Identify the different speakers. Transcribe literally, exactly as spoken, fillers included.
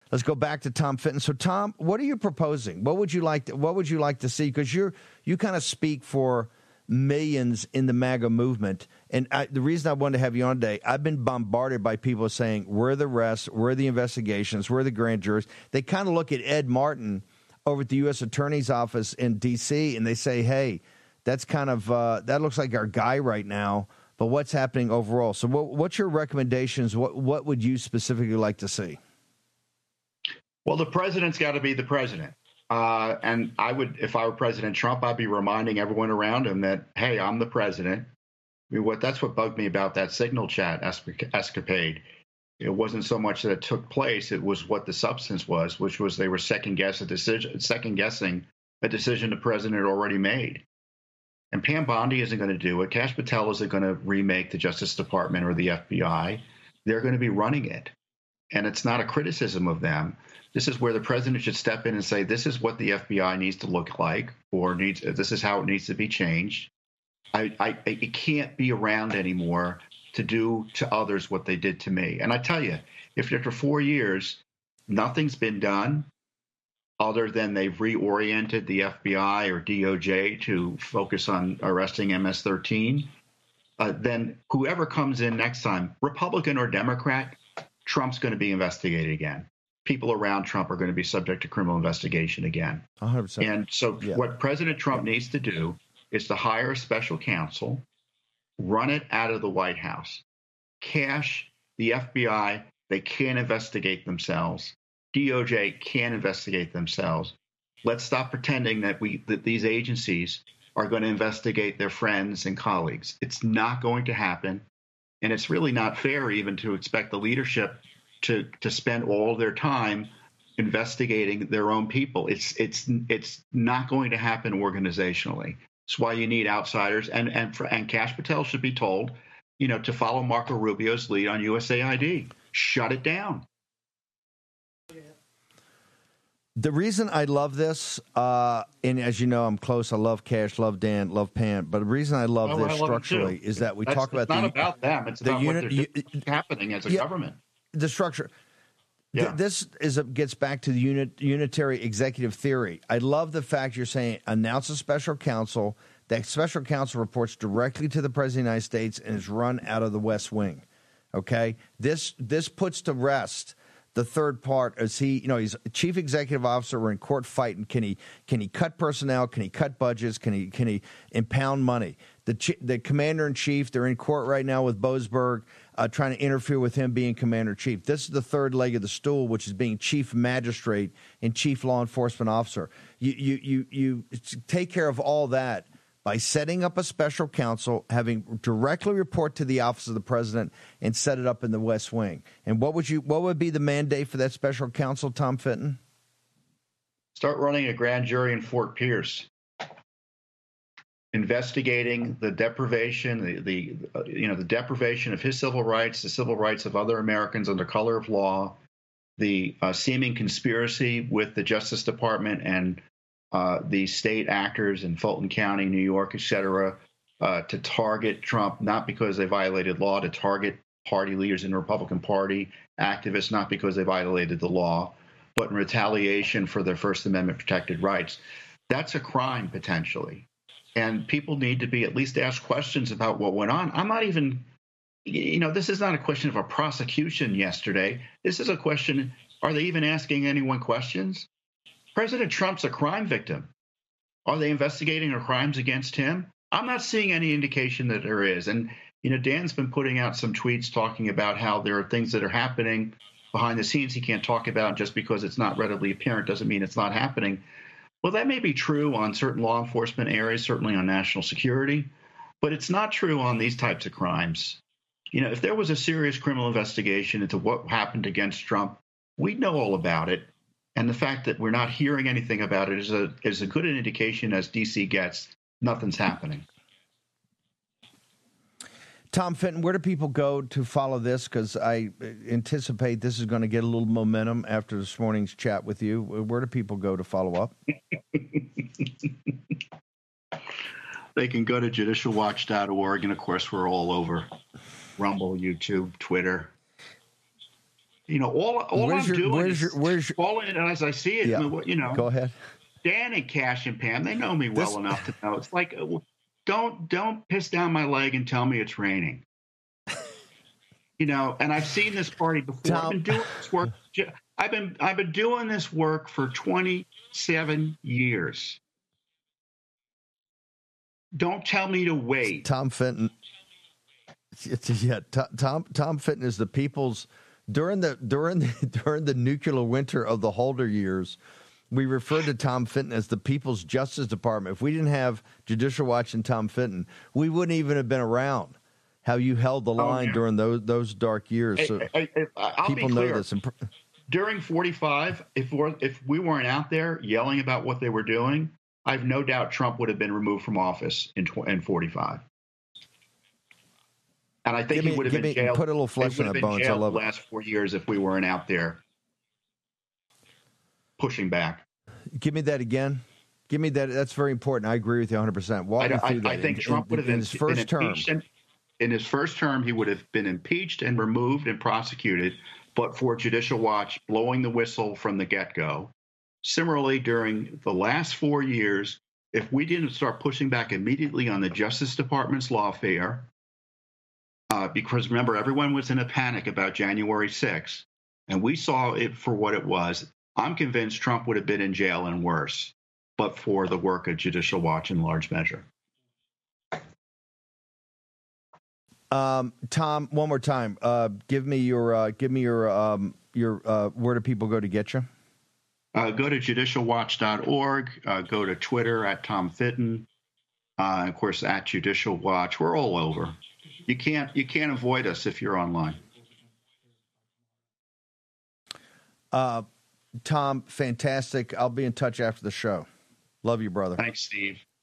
Speaker 1: Let's go back to Tom Fitton. So, Tom, what are you proposing? What would you like to, what would you like to see? Because you're you kind of speak for millions in the MAGA movement. And I, the reason I wanted to have you on today, I've been bombarded by people saying, where are the arrests? Where are the investigations? Where are the grand juries? They kind of look at Ed Martin over at the U S Attorney's Office in D C, and they say, hey, that's kind of, uh, that looks like our guy right now, but what's happening overall? So what, what's your recommendations? What, what would you specifically like to see?
Speaker 2: Well, the president's got to be the president. Uh, and I would, if I were President Trump, I'd be reminding everyone around him that, hey, I'm the president. I mean, what that's what bugged me about that Signal chat escapade. It wasn't so much that it took place; it was what the substance was, which was they were second guess a decision, second guessing a decision the president had already made. And Pam Bondi isn't going to do it. Kash Patel isn't going to remake the Justice Department or the F B I. They're going to be running it, and it's not a criticism of them. This is where the president should step in and say, this is what the F B I needs to look like, or needs. This is how it needs to be changed. I, I, it can't be around anymore to do to others what they did to me. And I tell you, if after four years, nothing's been done other than they've reoriented the F B I or D O J to focus on arresting M S thirteen, uh, then whoever comes in next time, Republican or Democrat, Trump's going to be investigated again. People around Trump are going to be subject to criminal investigation again.
Speaker 1: one hundred percent.
Speaker 2: And so yeah. What President Trump yeah. needs to do is to hire a special counsel, run it out of the White House. Kash, the F B I, they can't investigate themselves. D O J can't investigate themselves. Let's stop pretending that we that these agencies are going to investigate their friends and colleagues. It's not going to happen. And it's really not fair even to expect the leadership to to spend all their time investigating their own people. It's it's it's not going to happen organizationally. That's why you need outsiders. And and for, and Kash Patel should be told, you know, to follow Marco Rubio's lead on U S A I D. Shut it down.
Speaker 1: The reason I love this, uh, and as you know, I'm close. I love Kash, love Dan, love Pan. But the reason I love
Speaker 2: oh,
Speaker 1: this
Speaker 2: I love
Speaker 1: structurally is that we
Speaker 2: That's,
Speaker 1: talk about
Speaker 2: it's not
Speaker 1: the,
Speaker 2: about them. It's
Speaker 1: the
Speaker 2: about
Speaker 1: unit,
Speaker 2: what they're doing, happening as a
Speaker 1: yeah,
Speaker 2: government.
Speaker 1: The structure.
Speaker 2: Yeah.
Speaker 1: Th- this is a, gets back to the unit, unitary executive theory. I love the fact you're saying announce a special counsel. That special counsel reports directly to the President of the United States and is run out of the West Wing. Okay? This this puts to rest the third part. Is he, you know, he's a chief executive officer. We're in court fighting. Can he can he cut personnel? Can he cut budgets? Can he can he impound money? The chi- the commander in chief, they're in court right now with Boasberg, uh, trying to interfere with him being commander in chief. This is the third leg of the stool, which is being chief magistrate and chief law enforcement officer. You you you you take care of all that by setting up a special counsel, having directly report to the office of the president, and set it up in the West Wing. And what would you? What would be the mandate for that special counsel, Tom Fitton?
Speaker 2: Start running a grand jury in Fort Pierce, investigating the deprivation, the, the uh, you know the deprivation of his civil rights, the civil rights of other Americans under color of law, the uh, seeming conspiracy with the Justice Department and Uh, the state actors in Fulton County, New York, et cetera, uh, to target Trump, not because they violated law, to target party leaders in the Republican Party, activists, not because they violated the law, but in retaliation for their First Amendment protected rights. That's a crime, potentially. And people need to be at least asked questions about what went on. I'm not even, you know, this is not a question of a prosecution yesterday. This is a question, are they even asking anyone questions? President Trump's a crime victim. Are they investigating her crimes against him? I'm not seeing any indication that there is. And, you know, Dan's been putting out some tweets talking about how there are things that are happening behind the scenes he can't talk about. Just because it's not readily apparent doesn't mean it's not happening. Well, that may be true on certain law enforcement areas, certainly on national security, but it's not true on these types of crimes. You know, if there was a serious criminal investigation into what happened against Trump, we'd know all about it. And the fact that we're not hearing anything about it is a is a good an indication as D C gets. Nothing's happening.
Speaker 1: Tom Fitton, where do people go to follow this? Because I anticipate this is going to get a little momentum after this morning's chat with you. Where do people go to follow up?
Speaker 2: They can go to judicial watch dot org. And, of course, we're all over Rumble, YouTube, Twitter. You know, all all
Speaker 1: where's
Speaker 2: I'm
Speaker 1: your,
Speaker 2: doing
Speaker 1: where's
Speaker 2: is
Speaker 1: your, where's your,
Speaker 2: calling it as I see it.
Speaker 1: yeah.
Speaker 2: I mean, you know,
Speaker 1: Go ahead.
Speaker 2: Dan and Cash and Pam, they know me well
Speaker 1: This-
Speaker 2: enough to know. It's like, don't don't piss down my leg and tell me it's raining. You know, and I've seen this party before.
Speaker 1: Tom,
Speaker 2: I've been doing this work. I've been I've been doing this work for twenty-seven years. Don't tell me to wait.
Speaker 1: Tom Fenton. Yeah, Tom Tom Fenton is the people's during the during the during the nuclear winter of the Holder years. We referred to Tom Fenton as the People's Justice Department. If we didn't have Judicial Watch and Tom Fenton, we wouldn't even have been around. How you held the line oh, yeah. during those those dark years. So
Speaker 2: I, I, I'll
Speaker 1: people
Speaker 2: be clear.
Speaker 1: know this.
Speaker 2: During forty-five, if we're, if we weren't out there yelling about what they were doing, I have no doubt Trump would have been removed from office in in forty-five. And I think
Speaker 1: me,
Speaker 2: he would have been
Speaker 1: me,
Speaker 2: jailed.
Speaker 1: Put a little flesh on the bones. I love
Speaker 2: the last four years if we weren't out there pushing back.
Speaker 1: Give me that again. Give me that. That's very important. I agree with you one hundred percent. Walk
Speaker 2: I,
Speaker 1: me through
Speaker 2: I,
Speaker 1: that.
Speaker 2: I think
Speaker 1: in,
Speaker 2: Trump
Speaker 1: in,
Speaker 2: would have
Speaker 1: in
Speaker 2: been,
Speaker 1: his first
Speaker 2: been
Speaker 1: term.
Speaker 2: And, in his first term, he would have been impeached and removed and prosecuted, but for Judicial Watch blowing the whistle from the get-go. Similarly, during the last four years, if we didn't start pushing back immediately on the Justice Department's lawfare, uh, because remember, everyone was in a panic about January sixth, and we saw it for what it was, I'm convinced Trump would have been in jail and worse, but for the work of Judicial Watch in large measure.
Speaker 1: Um, Tom, one more time. Uh, give me your uh, give me your um, your uh, where do people go to get you?
Speaker 2: Uh, go to judicial watch dot org. Uh, go to Twitter at Tom Fitton. Uh, and of course, at Judicial Watch. We're all over. You can't you can't avoid us if you're online.
Speaker 1: Uh, Tom, fantastic. I'll be in touch after the show. Love you, brother.
Speaker 2: Thanks, Steve.